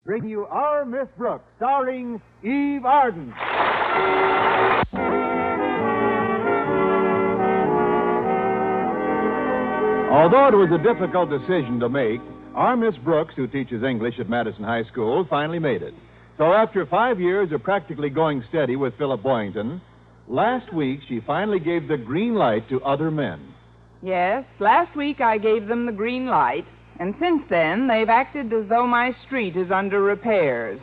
bring you Our Miss Brooks, starring Eve Arden. Although it was a difficult decision to make, our Miss Brooks, who teaches English at Madison High School, finally made it. So after 5 years of practically going steady with Philip Boynton, last week she finally gave the green light to other men. Yes, last week I gave them the green light, and since then they've acted as though my street is under repairs.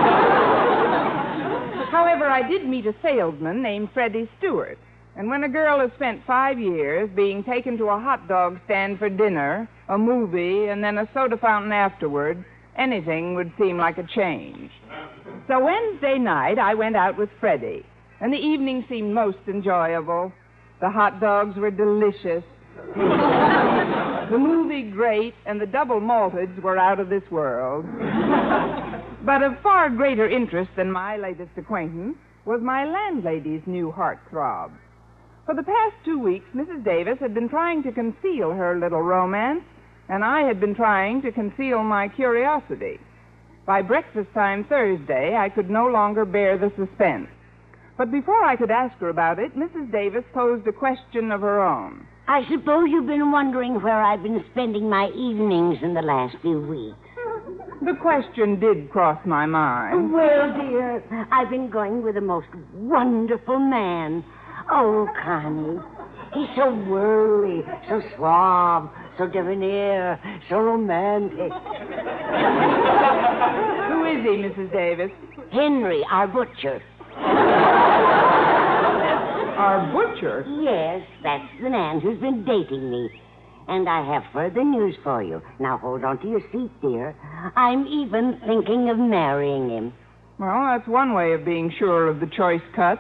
However, I did meet a salesman named Freddie Stewart. And when a girl has spent 5 years being taken to a hot dog stand for dinner, a movie, and then a soda fountain afterward, anything would seem like a change. So Wednesday night, I went out with Freddie, and the evening seemed most enjoyable. The hot dogs were delicious. The movie great, and the double malteds were out of this world. But of far greater interest than my latest acquaintance was my landlady's new heartthrob. For the past 2 weeks, Mrs. Davis had been trying to conceal her little romance, and I had been trying to conceal my curiosity. By breakfast time Thursday, I could no longer bear the suspense. But before I could ask her about it, Mrs. Davis posed a question of her own. I suppose you've been wondering where I've been spending my evenings in the last few weeks. The question did cross my mind. Well, dear, I've been going with the most wonderful man. Oh, Connie, he's so whirly, so suave, so debonair, so romantic. Who is he, Mrs. Davis? Henry, our butcher. Our butcher? Yes, that's the man who's been dating me. And I have further news for you. Now, hold on to your seat, dear. I'm even thinking of marrying him. Well, that's one way of being sure of the choice cuts.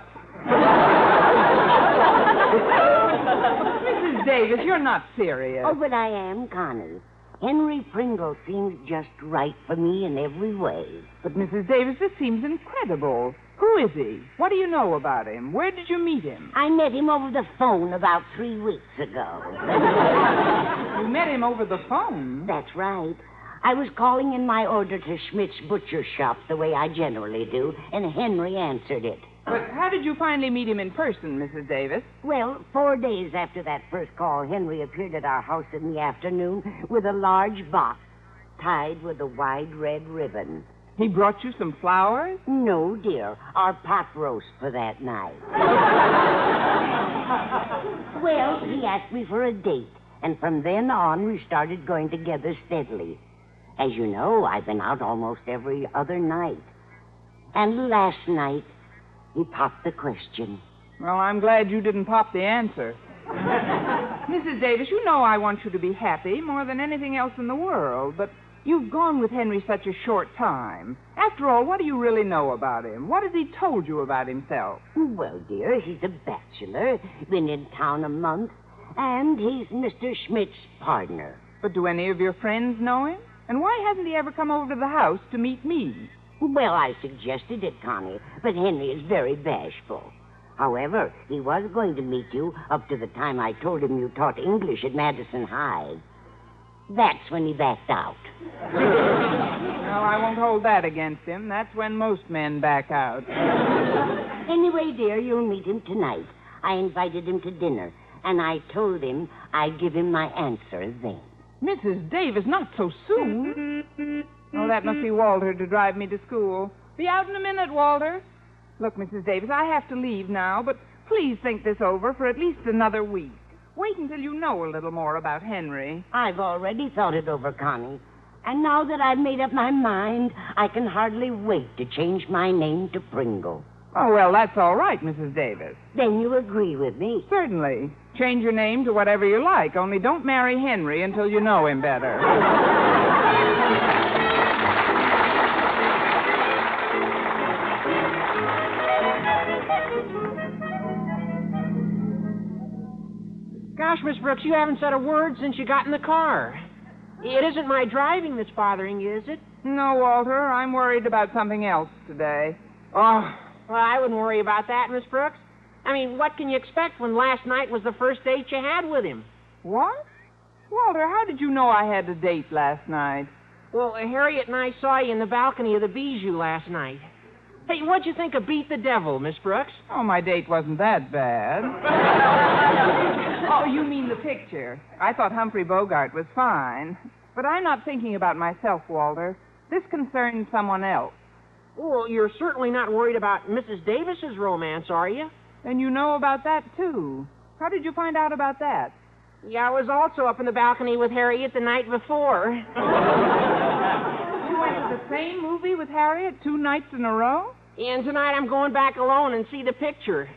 Mrs. Davis, you're not serious. Oh, but I am, Connie. Henry Pringle seems just right for me in every way. But, Mrs. Davis, this seems incredible. Who is he? What do you know about him? Where did you meet him? I met him over the phone about 3 weeks ago. You met him over the phone? That's right. I was calling in my order to Schmidt's butcher shop the way I generally do, and Henry answered it. But how did you finally meet him in person, Mrs. Davis? Well, 4 days after that first call, Henry appeared at our house in the afternoon with a large box tied with a wide red ribbon. He brought you some flowers? No, dear. Our pot roast for that night. Well, he asked me for a date, and from then on, we started going together steadily. As you know, I've been out almost every other night. And last night, he popped the question. Well, I'm glad you didn't pop the answer. Mrs. Davis, you know I want you to be happy more than anything else in the world, but you've gone with Henry such a short time. After all, what do you really know about him? What has he told you about himself? Well, dear, he's a bachelor, been in town a month, and he's Mr. Schmidt's partner. But do any of your friends know him? And why hasn't he ever come over to the house to meet me? Well, I suggested it, Connie, but Henry is very bashful. However, he was going to meet you up to the time I told him you taught English at Madison High. That's when he backed out. Well, I won't hold that against him. That's when most men back out. Anyway, dear, you'll meet him tonight. I invited him to dinner, and I told him I'd give him my answer then. Mrs. Davis, not so soon. Oh, that must be Walter to drive me to school. Be out in a minute, Walter. Look, Mrs. Davis, I have to leave now, but please think this over for at least another week. Wait until you know a little more about Henry. I've already thought it over, Connie. And now that I've made up my mind, I can hardly wait to change my name to Pringle. Oh, well, that's all right, Mrs. Davis. Then you agree with me? Certainly. Change your name to whatever you like, only don't marry Henry until you know him better. Gosh, Miss Brooks, you haven't said a word since you got in the car. It isn't my driving that's bothering you, is it? No, Walter, I'm worried about something else today. Oh, well, I wouldn't worry about that, Miss Brooks. I mean, what can you expect when last night was the first date you had with him? What? Walter, how did you know I had a date last night? Well, Harriet and I saw you in the balcony of the Bijou last night. Hey, what'd you think of Beat the Devil, Miss Brooks? Oh, my date wasn't that bad. Oh, you mean the picture. I thought Humphrey Bogart was fine. But I'm not thinking about myself, Walter. This concerns someone else. Well, you're certainly not worried about Mrs. Davis's romance, are you? And you know about that, too. How did you find out about that? Yeah, I was also up in the balcony with Harriet the night before. You went to the same movie with Harriet 2 nights in a row? And tonight I'm going back alone and see the picture.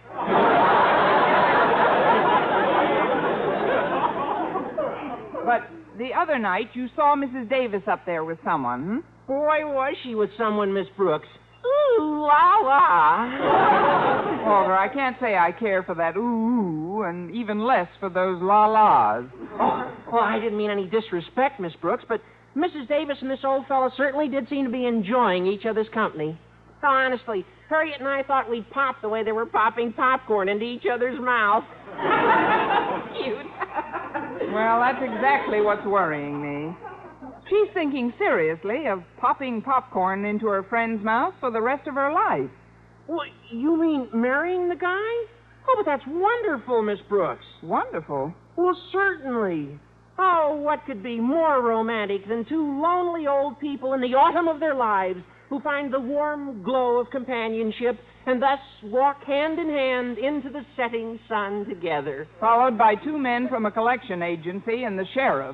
But the other night you saw Mrs. Davis up there with someone, hmm? Boy, was she with someone, Miss Brooks. Ooh, la, la. Walter, I can't say I care for that ooh, and even less for those la-las. Oh, well, I didn't mean any disrespect, Miss Brooks, but Mrs. Davis and this old fellow certainly did seem to be enjoying each other's company. Oh, honestly, Harriet and I thought we'd pop the way they were popping popcorn into each other's mouth. Cute. Well, that's exactly what's worrying me. She's thinking seriously of popping popcorn into her friend's mouth for the rest of her life. Well, you mean marrying the guy? Oh, but that's wonderful, Miss Brooks. Wonderful. Well, certainly. Oh, what could be more romantic than 2 lonely old people in the autumn of their lives who find the warm glow of companionship and thus walk hand in hand into the setting sun together. Followed by 2 men from a collection agency and the sheriff.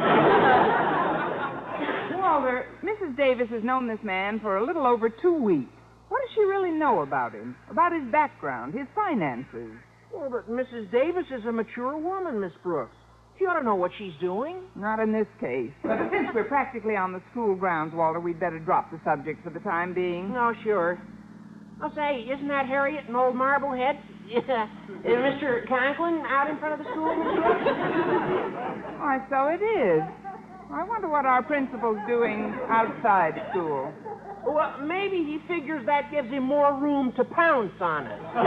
Walter, Mrs. Davis has known this man for a little over 2 weeks. What does she really know about him? About his background, his finances? Well, but Mrs. Davis is a mature woman, Miss Brooks. She ought to know what she's doing. Not in this case. But since we're practically on the school grounds, Walter, we'd better drop the subject for the time being. No, sure. I'll say, isn't that Harriet and old Marblehead? Is Mr. Conklin out in front of the school, Miss Brooks? Why, so it is. I wonder what our principal's doing outside school. Well, maybe he figures that gives him more room to pounce on it. No,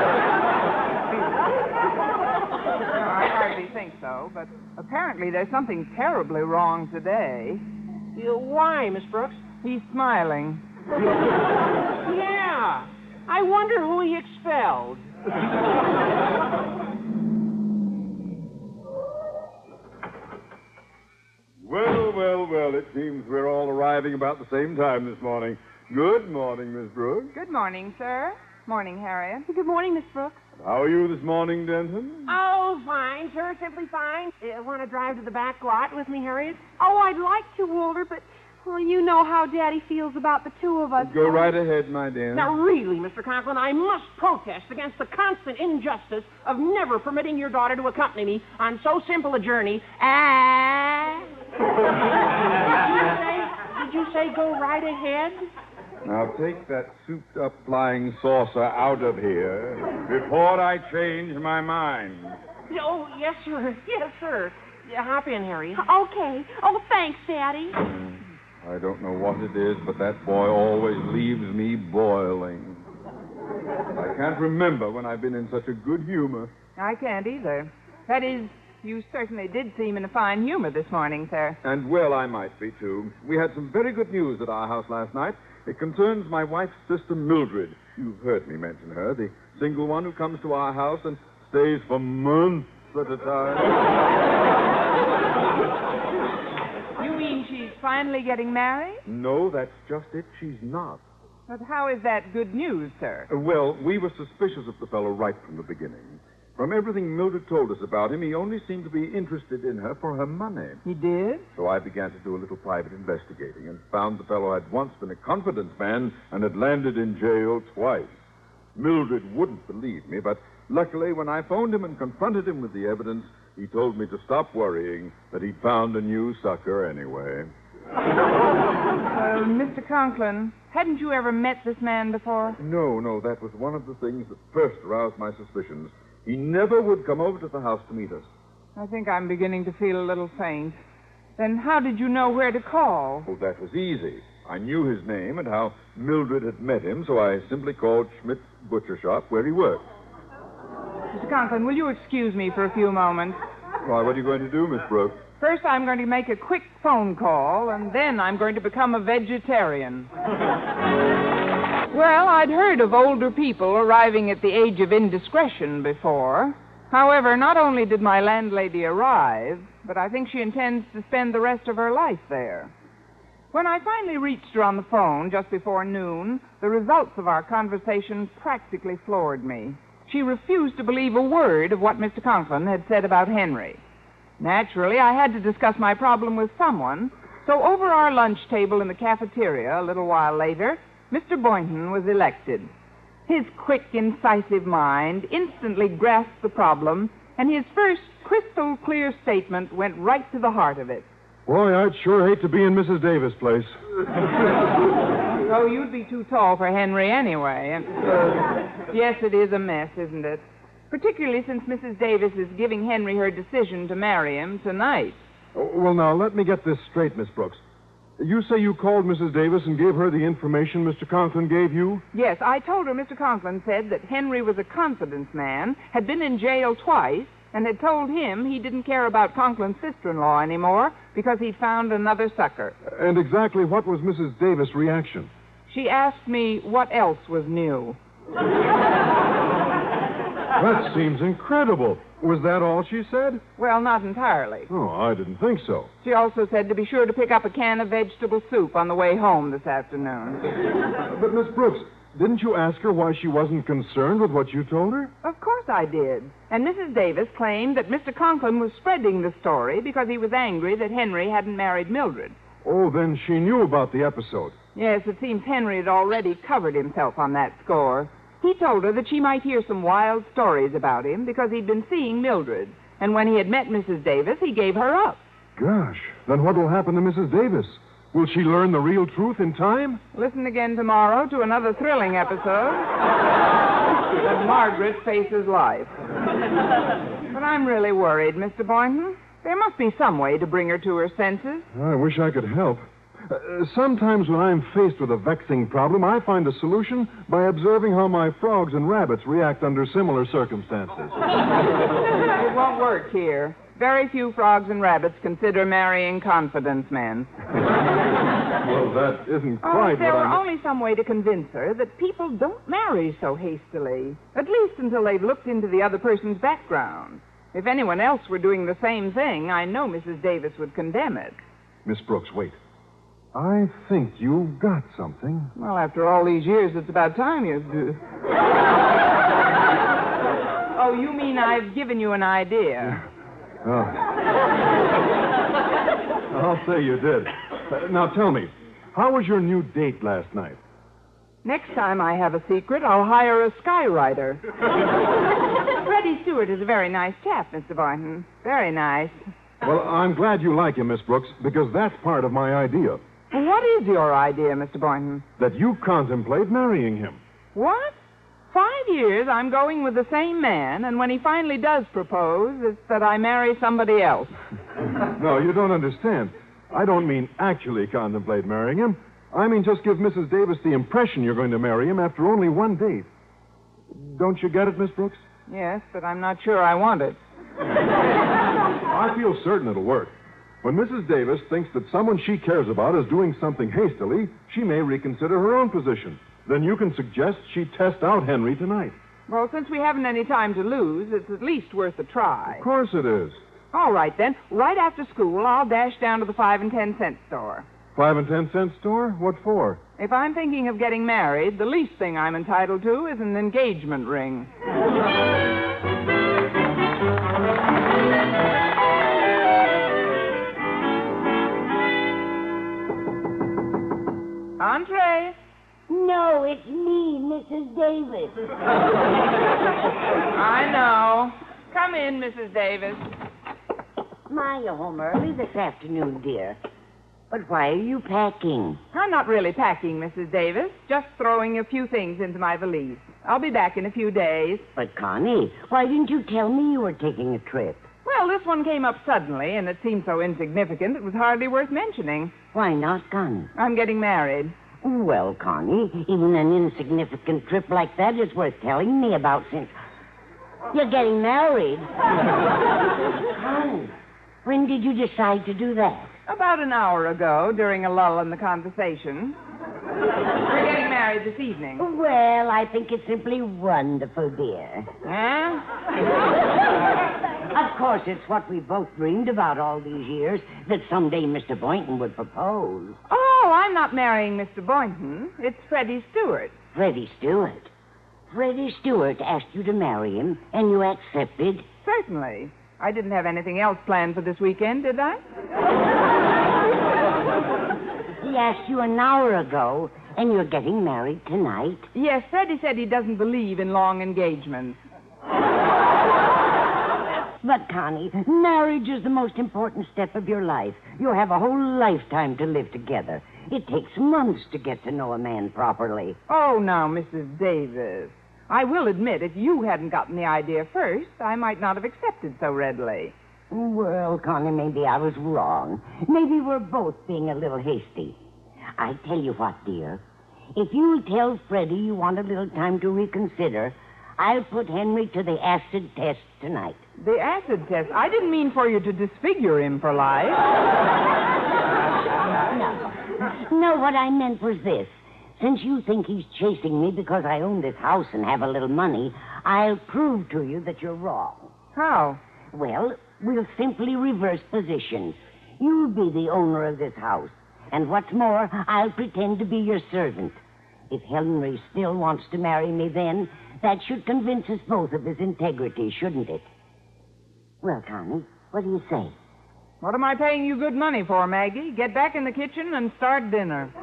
I hardly think so, but apparently there's something terribly wrong today. Why, Miss Brooks? He's smiling. Yeah. I wonder who he expelled. Well, it seems we're all arriving about the same time this morning. Good morning, Miss Brooks. Good morning, sir. Morning, Harriet. Good morning, Miss Brooks. How are you this morning, Denton? Oh, fine, sir. Simply fine. Want to drive to the back lot with me, Harriet? Oh, I'd like to, Walter, but, well, you know how Daddy feels about the 2 of us. Go right ahead, my dear. Now, really, Mr. Conklin, I must protest against the constant injustice of never permitting your daughter to accompany me on so simple a journey as... Did you say go right ahead? Now, take that souped-up flying saucer out of here before I change my mind. Oh, yes, sir. Yes, sir. Hop in, Harry. Okay. Oh, thanks, Daddy. I don't know what it is, but that boy always leaves me boiling. I can't remember when I've been in such a good humor. I can't either. That is, you certainly did seem in a fine humor this morning, sir. And well, I might be, too. We had some very good news at our house last night. It concerns my wife's sister, Mildred. You've heard me mention her, the single one who comes to our house and stays for months at a time. You mean she's finally getting married? No, that's just it. She's not. But how is that good news, sir? Well, we were suspicious of the fellow right from the beginning. From everything Mildred told us about him, he only seemed to be interested in her for her money. He did? So I began to do a little private investigating and found the fellow had once been a confidence man and had landed in jail twice. Mildred wouldn't believe me, but luckily when I phoned him and confronted him with the evidence, he told me to stop worrying, that he'd found a new sucker anyway. Mr. Conklin, hadn't you ever met this man before? No, that was one of the things that first aroused my suspicions. He never would come over to the house to meet us. I think I'm beginning to feel a little faint. Then how did you know where to call? Oh, that was easy. I knew his name and how Mildred had met him, so I simply called Schmidt's butcher shop where he worked. Mr. Conklin, will you excuse me for a few moments? Why, what are you going to do, Miss Brooks? First, I'm going to make a quick phone call, and then I'm going to become a vegetarian. Well, I'd heard of older people arriving at the age of indiscretion before. However, not only did my landlady arrive, but I think she intends to spend the rest of her life there. When I finally reached her on the phone just before noon, the results of our conversation practically floored me. She refused to believe a word of what Mr. Conklin had said about Henry. Naturally, I had to discuss my problem with someone, so over our lunch table in the cafeteria a little while later, Mr. Boynton was elected. His quick, incisive mind instantly grasped the problem, and his first crystal-clear statement went right to the heart of it. Boy, I'd sure hate to be in Mrs. Davis' place. Oh, you'd be too tall for Henry anyway. Yes, it is a mess, isn't it? Particularly since Mrs. Davis is giving Henry her decision to marry him tonight. Oh, well, now, let me get this straight, Miss Brooks. You say you called Mrs. Davis and gave her the information Mr. Conklin gave you? Yes, I told her Mr. Conklin said that Henry was a confidence man, had been in jail twice, and had told him he didn't care about Conklin's sister-in-law anymore because he'd found another sucker. And exactly what was Mrs. Davis' reaction? She asked me what else was new. That seems incredible. Was that all she said? Well, not entirely. Oh, I didn't think so. She also said to be sure to pick up a can of vegetable soup on the way home this afternoon. But, Miss Brooks, didn't you ask her why she wasn't concerned with what you told her? Of course I did. And Mrs. Davis claimed that Mr. Conklin was spreading the story because he was angry that Henry hadn't married Mildred. Oh, then she knew about the episode. Yes, it seems Henry had already covered himself on that score. He told her that she might hear some wild stories about him because he'd been seeing Mildred. And when he had met Mrs. Davis, he gave her up. Gosh, then what will happen to Mrs. Davis? Will she learn the real truth in time? Listen again tomorrow to another thrilling episode of Margaret Faces Life. But I'm really worried, Mr. Boynton. There must be some way to bring her to her senses. I wish I could help. Sometimes when I'm faced with a vexing problem, I find a solution by observing how my frogs and rabbits react under similar circumstances. It won't work here. Very few frogs and rabbits consider marrying confidence men. Well, that isn't quite if there what were I'm... only some way to convince her that people don't marry so hastily, at least until they've looked into the other person's background. If anyone else were doing the same thing, I know Mrs. Davis would condemn it. Miss Brooks, wait. I think you've got something. Well, after all these years, it's about time you do. Oh, you mean I've given you an idea? Oh. I'll say you did. Now tell me, how was your new date last night? Next time I have a secret, I'll hire a skywriter. Freddie Stewart is a very nice chap, Mr. Boynton. Very nice. Well, I'm glad you like him, Miss Brooks, because that's part of my idea. What is your idea, Mr. Boynton? That you contemplate marrying him. What? 5 years I'm going with the same man, and when he finally does propose, it's that I marry somebody else. No, you don't understand. I don't mean actually contemplate marrying him. I mean just give Mrs. Davis the impression you're going to marry him after only one date. Don't you get it, Miss Brooks? Yes, but I'm not sure I want it. I feel certain it'll work. When Mrs. Davis thinks that someone she cares about is doing something hastily, she may reconsider her own position. Then you can suggest she test out Henry tonight. Well, since we haven't any time to lose, it's at least worth a try. Of course it is. All right, then. Right after school, I'll dash down to the 5 and 10 cent store. 5 and 10 cent store? What for? If I'm thinking of getting married, the least thing I'm entitled to is an engagement ring. Entree. No, it's me, Mrs. Davis. I know. Come in, Mrs. Davis. My, you're home early this afternoon, dear. But why are you packing? I'm not really packing, Mrs. Davis. Just throwing a few things into my valise. I'll be back in a few days. But, Connie, why didn't you tell me you were taking a trip? Well, this one came up suddenly, and it seemed so insignificant it was hardly worth mentioning. Why not, Connie? I'm getting married. Well, Connie, even an insignificant trip like that is worth telling me about since you're getting married. Connie, When did you decide to do that? About an hour ago, during a lull in the conversation. We're getting married this evening. Well, I think it's simply wonderful, dear. Huh? Of course, it's what we both dreamed about all these years, that someday Mr. Boynton would propose. Oh, I'm not marrying Mr. Boynton. It's Freddie Stewart. Freddie Stewart. Freddie Stewart asked you to marry him, and you accepted? Certainly. I didn't have anything else planned for this weekend, did I? He asked you an hour ago, and you're getting married tonight? Yes, Freddie said he doesn't believe in long engagements. But, Connie, marriage is the most important step of your life. You have a whole lifetime to live together. It takes months to get to know a man properly. Oh, now, Mrs. Davis. I will admit, if you hadn't gotten the idea first, I might not have accepted so readily. Well, Connie, maybe I was wrong. Maybe we're both being a little hasty. I tell you what, dear. If you'll tell Freddie you want a little time to reconsider, I'll put Henry to the acid test tonight. The acid test? I didn't mean for you to disfigure him for life. No, what I meant was this. Since you think he's chasing me because I own this house and have a little money, I'll prove to you that you're wrong. How? Well, we'll simply reverse positions. You'll be the owner of this house. And what's more, I'll pretend to be your servant. If Henry still wants to marry me then, that should convince us both of his integrity, shouldn't it? Well, Connie, what do you say? What am I paying you good money for, Maggie? Get back in the kitchen and start dinner.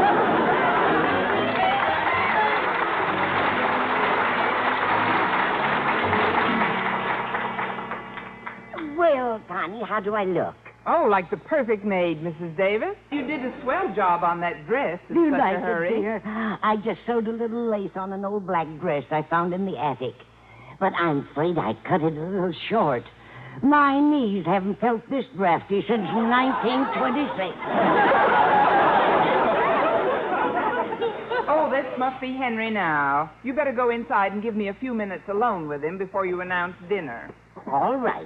Well, Connie, how do I look? Oh, like the perfect maid, Mrs. Davis. You did a swell job on that dress in Do you such like a hurry. it, dear? I just sewed a little lace on an old black dress I found in the attic. But I'm afraid I cut it a little short. My knees haven't felt this drafty since 1926. Oh, this must be Henry now. You better go inside and give me a few minutes alone with him before you announce dinner. All right.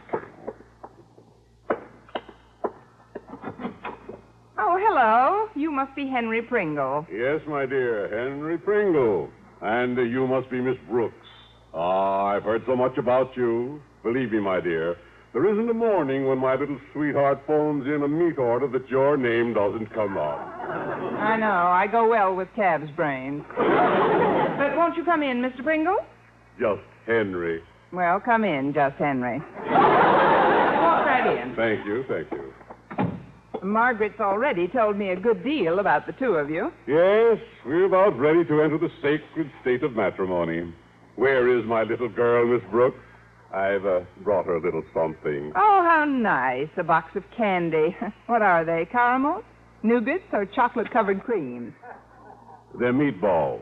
Oh, hello. You must be Henry Pringle. Yes, my dear, Henry Pringle. And you must be Miss Brooks. Ah, I've heard so much about you. Believe me, my dear, there isn't a morning when my little sweetheart phones in a meat order that your name doesn't come up. I know. I go well with calves' brains. But won't you come in, Mr. Pringle? Just Henry. Well, come in, just Henry. Walk right in. Thank you, thank you. Margaret's already told me a good deal about the two of you. Yes, we're about ready to enter the sacred state of matrimony. Where is my little girl, Miss Brooks? I've brought her a little something. Oh, how nice. A box of candy. What are they, caramels, nougats, or chocolate-covered creams? They're meatballs.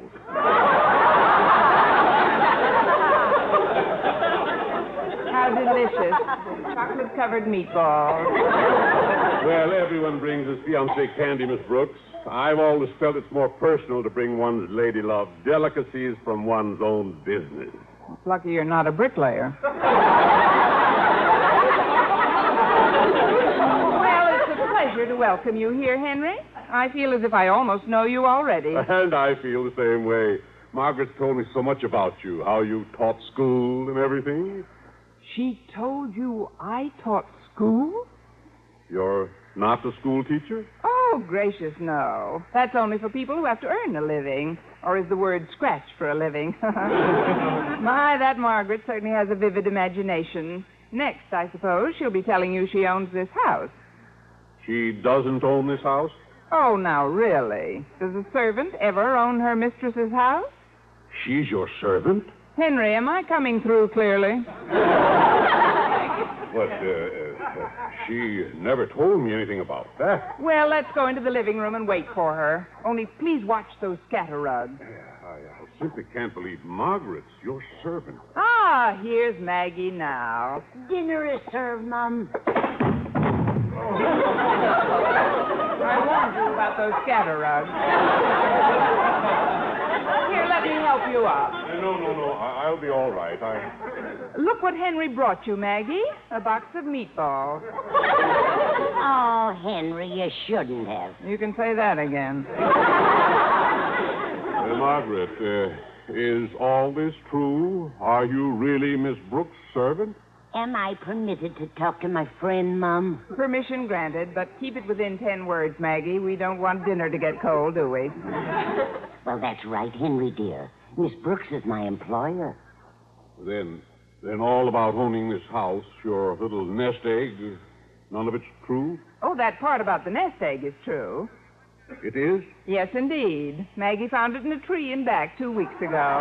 How delicious. Chocolate-covered meatballs. Well, everyone brings his fiancée candy, Miss Brooks. I've always felt it's more personal to bring one's lady love delicacies from one's own business. It's lucky you're not a bricklayer. Well, it's a pleasure to welcome you here, Henry. I feel as if I almost know you already. And I feel the same way. Margaret's told me so much about you, how you taught school and everything. She told you I taught school? You're not a school teacher? Oh, gracious, no. That's only for people who have to earn a living. Or is the word scratch for a living? My, that Margaret certainly has a vivid imagination. Next, I suppose, she'll be telling you she owns this house. She doesn't own this house? Oh, now, really? Does a servant ever own her mistress's house? She's your servant? Henry, am I coming through clearly? But, she never told me anything about that. Well, let's go into the living room and wait for her. Only please watch those scatter rugs. I simply can't believe Margaret's your servant. Ah, here's Maggie now. Dinner is served, Mum. I warned you about those scatter rugs. Here, let me help you up. No. I'll be all right. Look what Henry brought you, Maggie. A box of meatballs. Oh, Henry, you shouldn't have. You can say that again. Margaret, is all this true? Are you really Miss Brooks' servant? Am I permitted to talk to my friend, Mom? Permission granted, but keep it within 10 words, Maggie. We don't want dinner to get cold, do we? Well, that's right, Henry, dear. Miss Brooks is my employer. Then all about owning this house, your little nest egg, none of it's true? Oh, that part about the nest egg is true. It is? Yes, indeed. Maggie found it in a tree in back 2 weeks ago.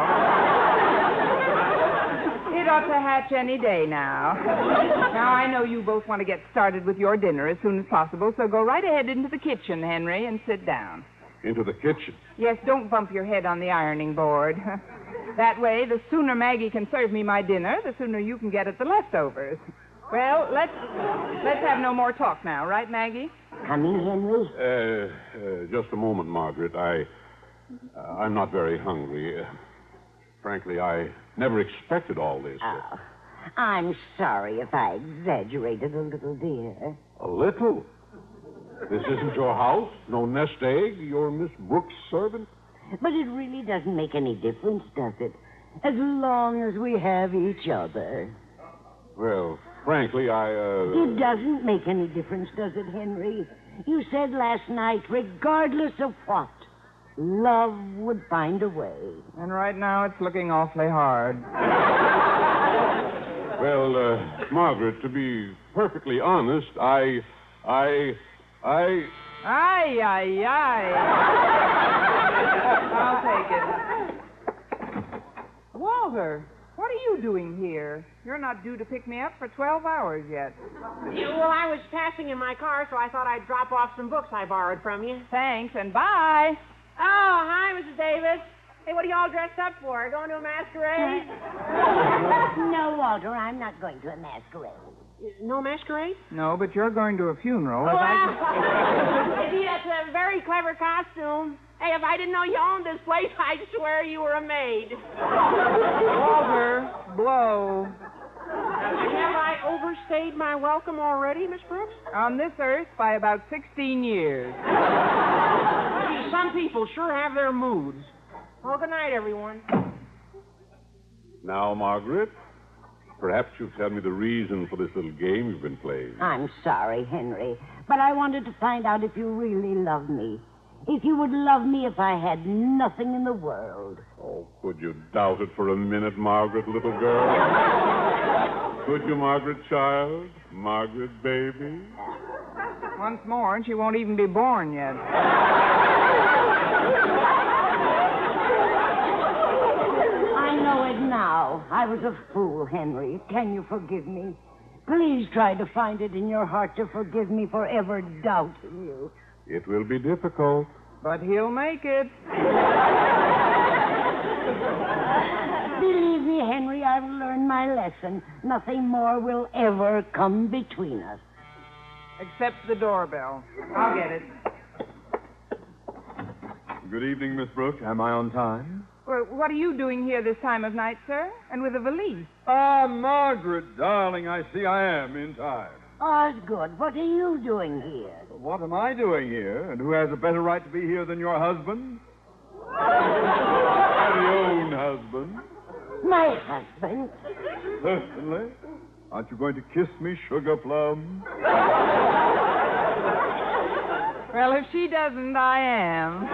It ought to hatch any day now. Now, I know you both want to get started with your dinner as soon as possible, so go right ahead into the kitchen, Henry, and sit down. Into the kitchen? Yes, don't bump your head on the ironing board. That way, the sooner Maggie can serve me my dinner, the sooner you can get at the leftovers. Well, let's have no more talk now, right, Maggie? Coming, Henry? Just a moment, Margaret. I'm not very hungry. Frankly, I never expected all this. Oh, I'm sorry if I exaggerated a little, dear. A little? This isn't your house? No nest egg? You're Miss Brooks' servant? But it really doesn't make any difference, does it? As long as we have each other. Well, frankly, It doesn't make any difference, does it, Henry? You said last night, regardless of what, love would find a way. And right now it's looking awfully hard. Well, Margaret, to be perfectly honest, Aye, aye, aye. I'll take it. Walter, what are you doing here? You're not due to pick me up for 12 hours yet. Yeah, well, I was passing in my car, so I thought I'd drop off some books I borrowed from you. Thanks, and bye. Oh, hi, Mrs. Davis. Hey, what are you all dressed up for? Going to a masquerade? No, Walter, I'm not going to a masquerade. No masquerade? No, but you're going to a funeral. Well, see, that's a very clever costume. Hey, if I didn't know you owned this place, I'd swear you were a maid. Walter, blow. Have I overstayed my welcome already, Miss Brooks? On this earth by about 16 years. Gee, some people sure have their moods. Well, good night, everyone. Now, Margaret, perhaps you'll tell me the reason for this little game you've been playing. I'm sorry, Henry, but I wanted to find out if you really love me. If you would love me if I had nothing in the world. Oh, could you doubt it for a minute, Margaret, little girl? Could you, Margaret, child? Margaret, baby? Once more, and she won't even be born yet. I know it now. I was a fool, Henry. Can you forgive me? Please try to find it in your heart to forgive me for ever doubting you. It will be difficult. But he'll make it. Believe me, Henry, I've learned my lesson. Nothing more will ever come between us. Except the doorbell. I'll get it. Good evening, Miss Brooks. Am I on time? Well, what are you doing here this time of night, sir? And with a valise? Ah, Margaret, darling, I see I am in time. Osgood, what are you doing here? What am I doing here? And who has a better right to be here than your husband? Very own husband. My husband? Certainly. Aren't you going to kiss me, sugar plum? Well, if she doesn't, I am.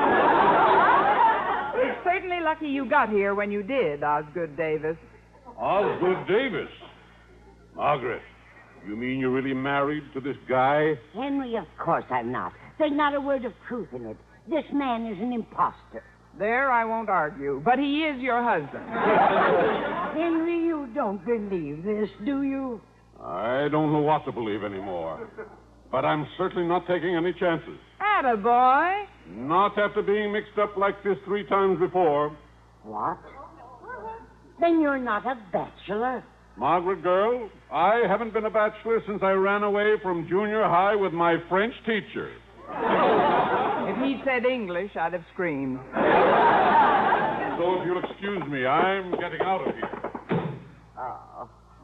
It's certainly lucky you got here when you did, Osgood Davis. Osgood Davis? Margaret, you mean you're really married to this guy? Henry, of course I'm not. There's not a word of truth in it. This man is an imposter. There, I won't argue. But he is your husband. Henry, you don't believe this, do you? I don't know what to believe anymore. But I'm certainly not taking any chances. Attaboy. Not after being mixed up like this 3 times before. What? Then you're not a bachelor? Margaret, girl, I haven't been a bachelor since I ran away from junior high with my French teacher. If he'd said English, I'd have screamed. So if you'll excuse me, I'm getting out of here. Oh,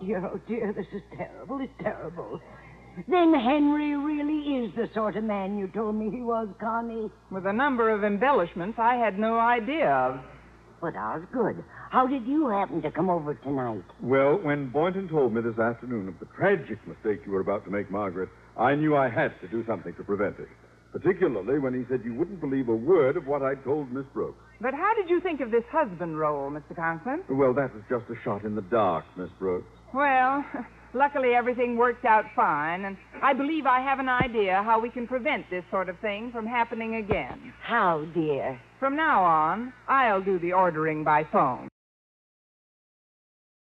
dear, oh, dear, this is terrible. It's terrible. Then Henry really is the sort of man you told me he was, Connie. With a number of embellishments I had no idea of. But Osgood, how did you happen to come over tonight? Well, when Boynton told me this afternoon of the tragic mistake you were about to make, Margaret, I knew I had to do something to prevent it. Particularly when he said you wouldn't believe a word of what I told Miss Brooks. But how did you think of this husband role, Mr. Conklin? Well, that was just a shot in the dark, Miss Brooks. Well, luckily everything worked out fine, and I believe I have an idea how we can prevent this sort of thing from happening again. How, dear? From now on, I'll do the ordering by phone.